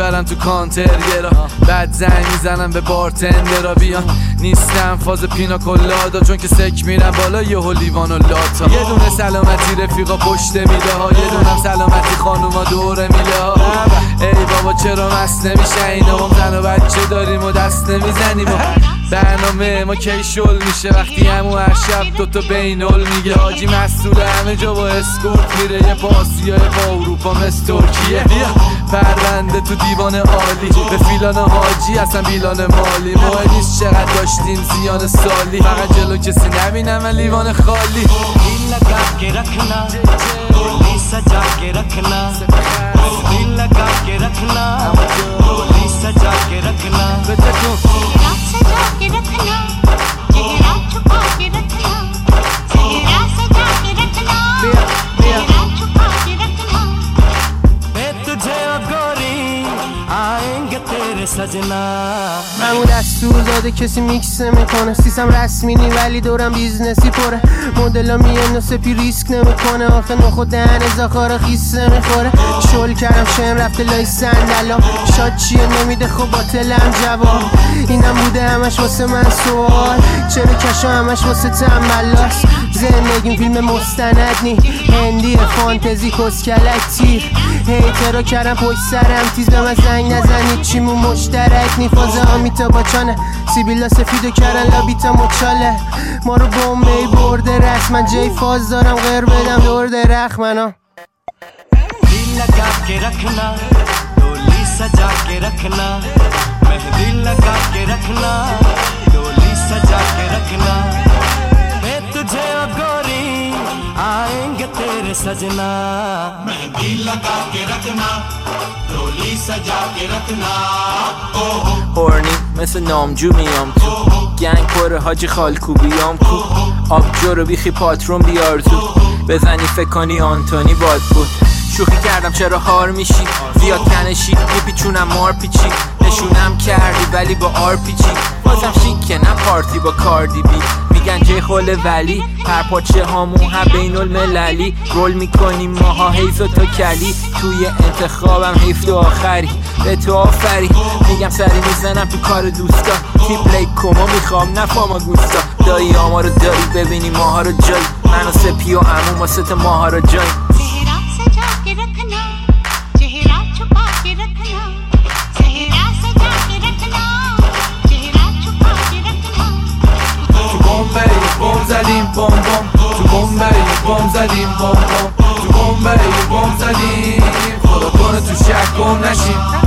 میبرم تو کانترگرا، بعد زنگ میزنم به بارتندرا بیان. نیستم فاز پینا کلادا چون که سک میرم بالا یهو لیوان و لاتا. یه دونه سلامتی رفیقا پشت میله ها، یه دونم سلامتی خانوما دور میله ها. ای بابا چرا مست نمیشه اینا، ما زن و بچه داریم و دست نمیزنیم. برنامه ما کی شل میشه وقتی همون هر شب دوتا بینول میگه. حاجی مسئول همه جا با اسکورت میره، یه پاسیای با اروپا مثل ترکیه. پرونده تو دیوان عالی به فیلان حاجی اصلا بیلان مالی. مهم نیست چقدر داشتیم زیان سالی، فقط جلو کسی نبینم و لیوان خالی. همون دستور داده کسی میکس نمیکنه، سیستم رسمی نی ولی دورم بیزنسی پره. مدلا میان و سپی ریسک نمیکنه، آخه نخود دهن زاخار خیس نمیخوره. شل کردم شم رفته لای صندلا، شاد چیه نمیده خب باطلم جواب. اینم بوده همش واسه من سوال، چرا کشا همش واسه تنبلاست. زندگیم فیلم مستند نی، هندی فانتزی کسکلک تیر. هیترا کردم پشت سرم تیز، به من زنگ نزنید چیمون مشترک نی. فازه آمیتا باچانه سیبیلا سفیدو کردن لابیتا مچاله. ما رو بومبی برده رست، من جای فاز دارم غیر بدم دور درخ منا. दिल लगा के रखना डोली सजा के रखना, मेहंदी लगा के रखना डोली सजा के रखना। मैं तुझे ओ गोरी आएंगे तेरे सजना, मेहंदी लगा के रखना डोली सजा के रखना. هورنی مثل نامجو میام تو گنگ پره حاجی خالکوبیام کو. آبجو رو بیخی پاترون بیار تو، بزنی فکر کنی آنتونی باد بود. شوخی کردم چرا هار میشی، زیاد کنشی میپیچونم مار پیچی. نشونم کردی ولی با آر پیچی، بازم شیکه نه پارتی با کاردی بی. میگن جای خوله ولی پرپاچه هامون هم بین المللی. رول میکنیم ماها حیف و تا کلی، توی انتخابم حیف تو آخری به تو آفری. میگم سری میزنم تو کار دوستا، تیپ لیک کما میخوام نفاما گوستا. دایی آما رو داری ببینی ماها رو جای، من و سپی و عموم و ست ماها رو جای. بم زدیم بم بم تو بمبئی، بم زدیم بم بم تو بمبئی، بم زدیم. خدا کنه تو شک گم نشیم.